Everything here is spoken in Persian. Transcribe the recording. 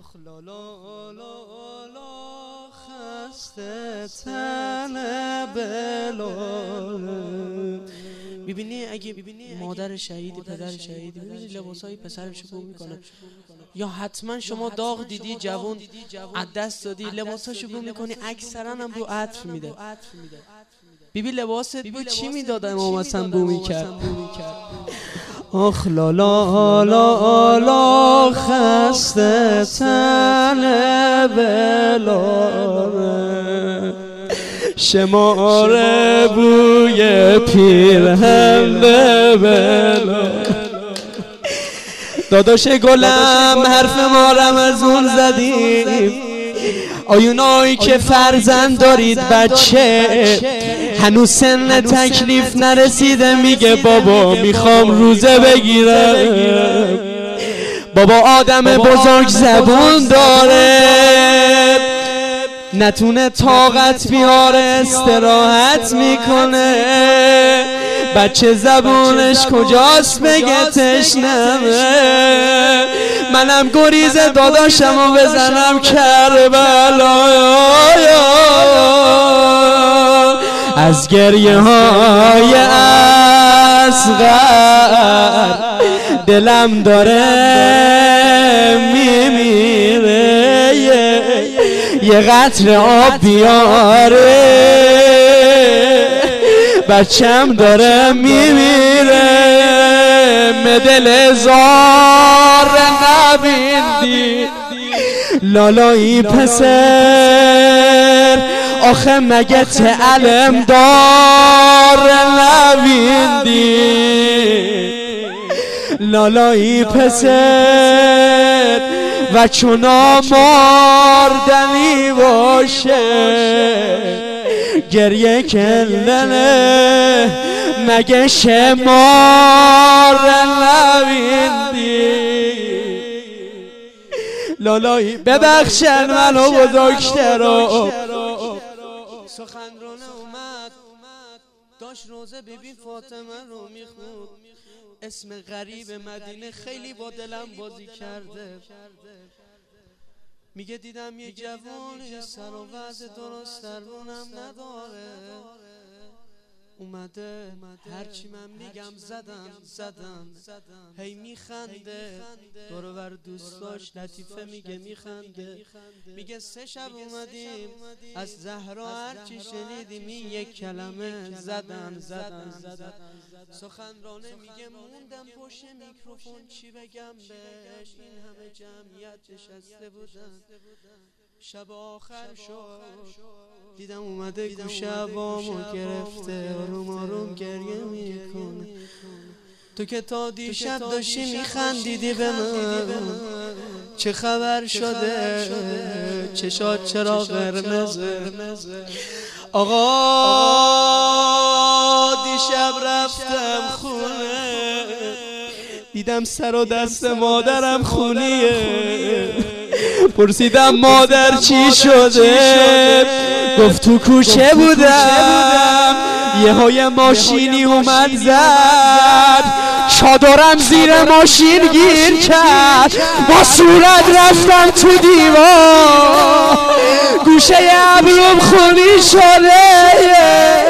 آخ لالا لالا خسته تن بلال. میبینی اگه مادر شهیدی پدر شهیدی میبینی لباسای پسرش رو میکنه، یا حتما شما داغ دیدی جوون از دست دادی لباساشو گم میکنی، اکثرا هم رو عطر میده. بیبی لباست بو چی میداد امام حسن بو میکرد؟ آخ لالا لالا خسته تن بلال، شمار بوی پیرهن بلال. داداش گلم حرف ما رمزون زدیم، آیونایی که فرزند دارید بچه هنوز سن تکلیف نرسیده، میگه بابا میخوام روزه بگیرم. بابا آدم بزرگ زبون داره، نتونه طاقت بیاره استراحت میکنه. بچه زبونش کجاست بگه تشنمه، منم گریز داداشمو بزنم کربلا. از گریه های اصغر دلم داره میمیره، یه قطره آب بیاره بچم داره میمیره. مدل زار نبیندی لالایی پسر، آخه مگه تعلم دار نبیندی لالایی پسر، و چون آماردنی باشه گریه کندنه، مگه شمار نبیندی لالایی. ببخشن منو بزرگترا. سخنرانه اومد داشت روزه ببین فاطمه رو میخوند، اسم غریب مدینه خیلی با دلم بازی کرده. میگه دیدم یه جوانی سر و وضع درست درونم نداره، اومده هرچی من میگم زدن هی میخنده، دور بر دوستاش لطیفه میگه میخنده. میگه 3 شب اومدیم از زهرا هرچی شنیدیم این یک کلمه زدن. سخنرانه میگه موندم پشت میکروفون چی بگم بهش، این همه جمعیت نشسته بودن. شب آخر شد دیدم اومده گوشه عوامو گرفته، آروم آروم گریه میکنه. تو که تا دیشب داشتی میخندیدی به من، چه خبر شده چشات چرا قرمزه؟ آقا دیشب رفتم خونه، دیدم سر و دست مادرم خونیه. پرسیدم مادر چی شده؟ گفت تو کوچه بودم یه ماشینی اومد زد، چادرم زیر ماشین گیر کرد، با صورت رفتم تو دیوار، گوشه ابروم خونی شده.